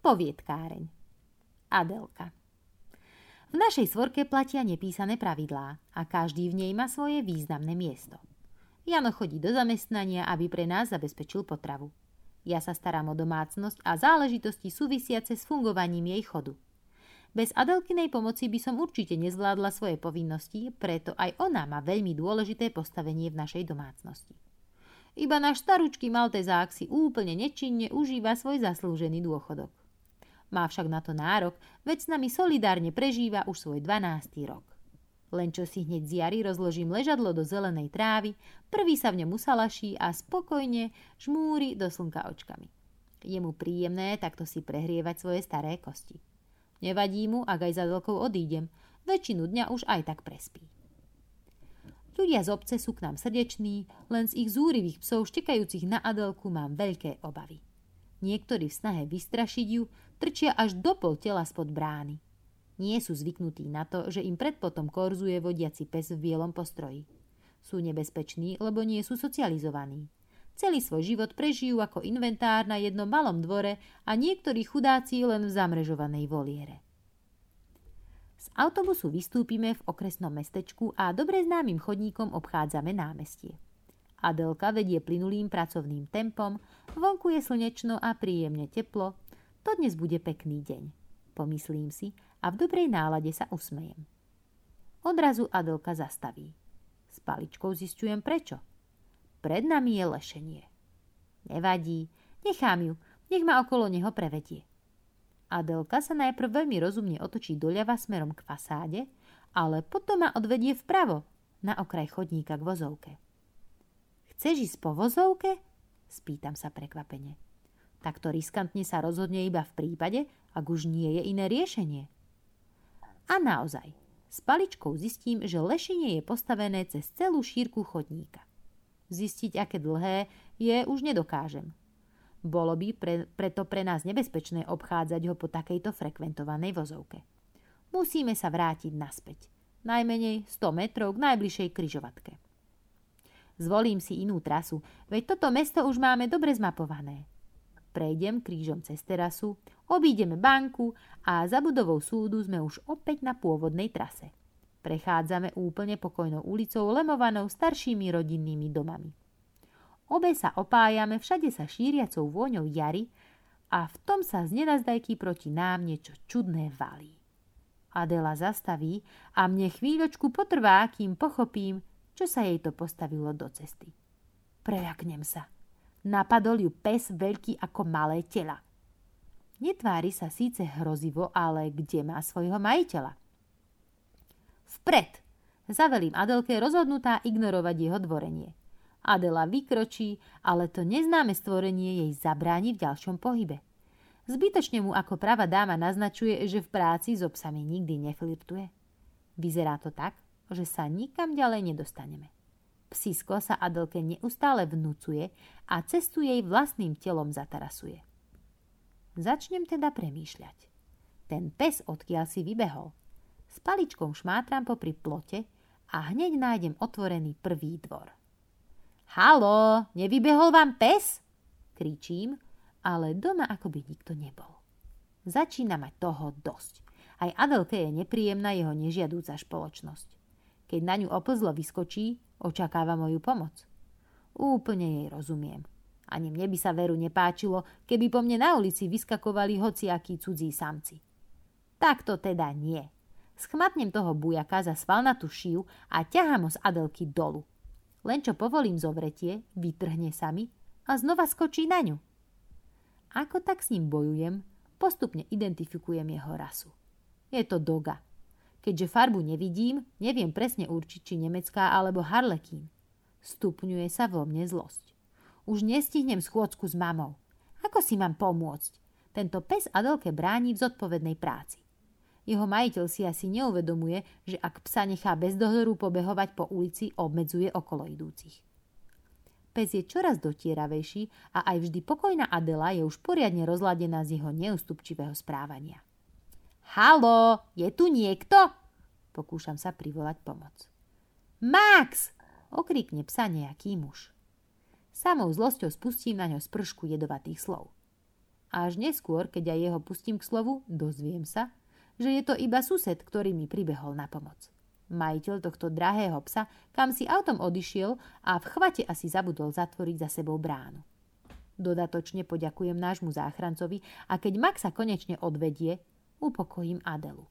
Poviedkáreň. Adelka. V našej svorke platia nepísané pravidlá a každý v nej má svoje významné miesto. Jano chodí do zamestnania, aby pre nás zabezpečil potravu. Ja sa starám o domácnosť a záležitosti súvisiace s fungovaním jej chodu. Bez Adelkinej pomoci by som určite nezvládla svoje povinnosti, preto aj ona má veľmi dôležité postavenie v našej domácnosti. Iba náš staručký Maltezák si úplne nečinne užíva svoj zaslúžený dôchodok. Má však na to nárok, veď s nami solidárne prežíva už svoj 12. rok. Len čo si hneď z jary rozložím ležadlo do zelenej trávy, prvý sa v ňom usalaší a spokojne žmúri do slnka očkami. Je mu príjemné takto si prehrievať svoje staré kosti. Nevadí mu, ak aj za Adelkou odídem, väčšinu dňa už aj tak prespí. Ľudia z obce sú k nám srdeční, len z ich zúrivých psov štekajúcich na Adelku mám veľké obavy. Niektorí v snahe vystrašiť ju trčia až do pol tela spod brány. Nie sú zvyknutí na to, že im predpotom korzuje vodiaci pes v bielom postroji. Sú nebezpeční, lebo nie sú socializovaní. Celý svoj život prežijú ako inventár na jednom malom dvore a niektorí chudáci len v zamrežovanej voliere. Z autobusu vystúpime v okresnom mestečku a dobre známym chodníkom obchádzame námestie. Adelka vedie plynulým pracovným tempom, vonku je slnečno a príjemne teplo. To dnes bude pekný deň, pomyslím si a v dobrej nálade sa usmejem. Odrazu Adelka zastaví. S paličkou zisťujem prečo. Pred nami je lešenie. Nevadí, nechám ju, nech ma okolo neho prevedie. Adelka sa najprv veľmi rozumne otočí doľava smerom k fasáde, ale potom ma odvedie vpravo, na okraj chodníka k vozovke. Chceš ísť po vozovke? Spýtam sa prekvapene. Takto riskantne sa rozhodne iba v prípade, ak už nie je iné riešenie. A naozaj, s paličkou zistím, že lešenie je postavené cez celú šírku chodníka. Zistiť, aké dlhé je, už nedokážem. Bolo by preto pre nás nebezpečné obchádzať ho po takejto frekventovanej vozovke. Musíme sa vrátiť naspäť. Najmenej 100 metrov k najbližšej križovatke. Zvolím si inú trasu, veď toto mesto už máme dobre zmapované. Prejdem krížom cez terasu, obídeme banku a za budovou súdu sme už opäť na pôvodnej trase. Prechádzame úplne pokojnou ulicou lemovanou staršími rodinnými domami. Obe sa opájame všade sa šíriacou vôňou jary a v tom sa z nenazdajky proti nám niečo čudné valí. Adela zastaví a mne chvíľočku potrvá, kým pochopím, čo sa jej to postavilo do cesty. Preľaknem sa. Napadol ju pes veľký ako malé tela. Netvári sa síce hrozivo, ale kde má svojho majiteľa? Vpred! Zavelím Adelke rozhodnutá ignorovať jeho dvorenie. Adela vykročí, ale to neznáme stvorenie jej zabráni v ďalšom pohybe. Zbytočne mu ako pravá dáma naznačuje, že v práci so psami nikdy neflirtuje. Vyzerá to tak, že sa nikam ďalej nedostaneme. Psisko sa Adelke neustále vnúcuje a cestu jej vlastným telom zatarasuje. Začnem teda premýšľať. Ten pes odkiaľ si vybehol. S paličkou šmátram popri plote a hneď nájdem otvorený prvý dvor. Haló, nevybehol vám pes? Kričím, ale doma akoby nikto nebol. Začína mať toho dosť. Aj Adelke je nepríjemná jeho nežiadúca spoločnosť. Keď na ňu oplzlo vyskočí, očakáva moju pomoc. Úplne jej rozumiem. Ani mne by sa veru nepáčilo, keby po mne na ulici vyskakovali hociakí cudzí samci. Tak to teda nie. Schmatnem toho bujaka za svalnatú šiju a ťahám ho z Adelky dolu. Len čo povolím zovretie, vytrhne sa mi a znova skočí na ňu. Ako tak s ním bojujem, postupne identifikujem jeho rasu. Je to doga. Keďže farbu nevidím, neviem presne určiť, či nemecká alebo harlekín. Stupňuje sa vo mne zlosť. Už nestihnem schôdzku s mamou. Ako si mám pomôcť? Tento pes Adelke bráni v zodpovednej práci. Jeho majiteľ si asi neuvedomuje, že ak psa nechá bez dozoru pobehovať po ulici, obmedzuje okolo idúcich. Pes je čoraz dotieravejší a aj vždy pokojná Adela je už poriadne rozladená z jeho neústupčivého správania. Haló, je tu niekto? Pokúšam sa privolať pomoc. Max! Okríkne psa nejaký muž. Samou zlosťou spustím na ňo spršku jedovatých slov. Až neskôr, keď aj jeho pustím k slovu, dozviem sa, že je to iba sused, ktorý mi pribehol na pomoc. Majiteľ tohto drahého psa kam si autom odišiel a v chvate asi zabudol zatvoriť za sebou bránu. Dodatočne poďakujem nášmu záchrancovi a keď Maxa konečne odvedie, upokojím Adelu.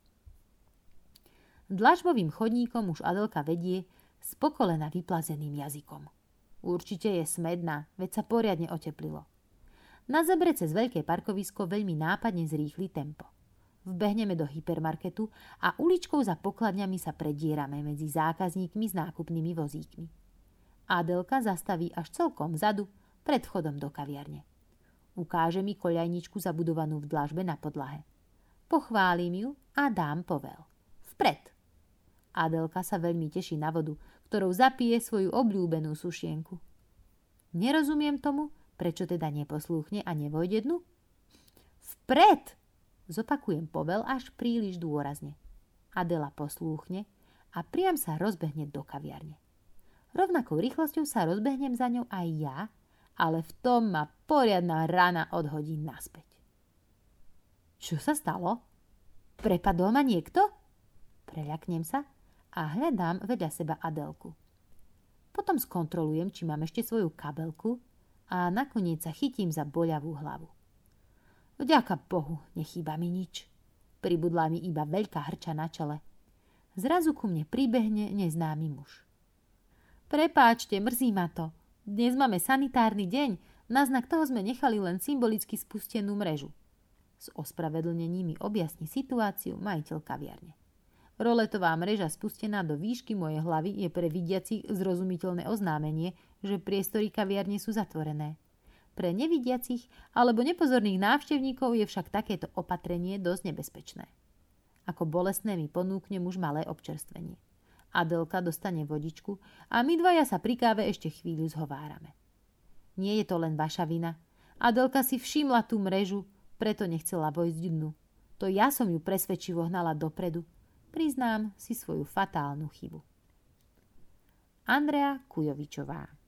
Dlažbovým chodníkom už Adelka vedie s pokolena vyplazeným jazykom. Určite je smedná, veď sa poriadne oteplilo. Na zebre cez veľké parkovisko veľmi nápadne zrýchli tempo. Vbehneme do hypermarketu a uličkou za pokladňami sa predierame medzi zákazníkmi s nákupnými vozíkmi. Adelka zastaví až celkom vzadu pred vchodom do kaviarne. Ukáže mi koľajničku zabudovanú v dlažbe na podlahe. Pochválim ju a dám povel. Vpred! Adelka sa veľmi teší na vodu, ktorou zapije svoju obľúbenú sušienku. Nerozumiem tomu, prečo teda neposlúchne a nevojde dnu? Vpred! Zopakujem povel až príliš dôrazne. Adela poslúchne a priam sa rozbehne do kaviarne. Rovnakou rýchlosťou sa rozbehnem za ňou aj ja, ale v tom ma poriadna rana odhodí naspäť. Čo sa stalo? Prepadol ma niekto? Preľaknem sa a hľadám vedľa seba Adelku. Potom skontrolujem, či mám ešte svoju kabelku a nakoniec sa chytím za boľavú hlavu. Vďaka Bohu, nechýba mi nič. Pribudla mi iba veľká hrča na čele. Zrazu ku mne pribehne neznámy muž. Prepáčte, mrzí ma to. Dnes máme sanitárny deň, na znak toho sme nechali len symbolicky spustenú mrežu. S ospravedlnením mi objasní situáciu majiteľ kaviarne. Roletová mreža spustená do výšky mojej hlavy je pre vidiacich zrozumiteľné oznámenie, že priestory kaviarne sú zatvorené. Pre nevidiacich alebo nepozorných návštevníkov je však takéto opatrenie dosť nebezpečné. Ako bolestné mi ponúkne muž malé občerstvenie. Adelka dostane vodičku a my dvaja sa pri káve ešte chvíľu zhovárame. Nie je to len vaša vina. Adelka si všimla tú mrežu, preto nechcela vojsť dnu. To ja som ju presvedčivo hnala dopredu. Priznám si svoju fatálnu chybu. Andrea Kujovičová.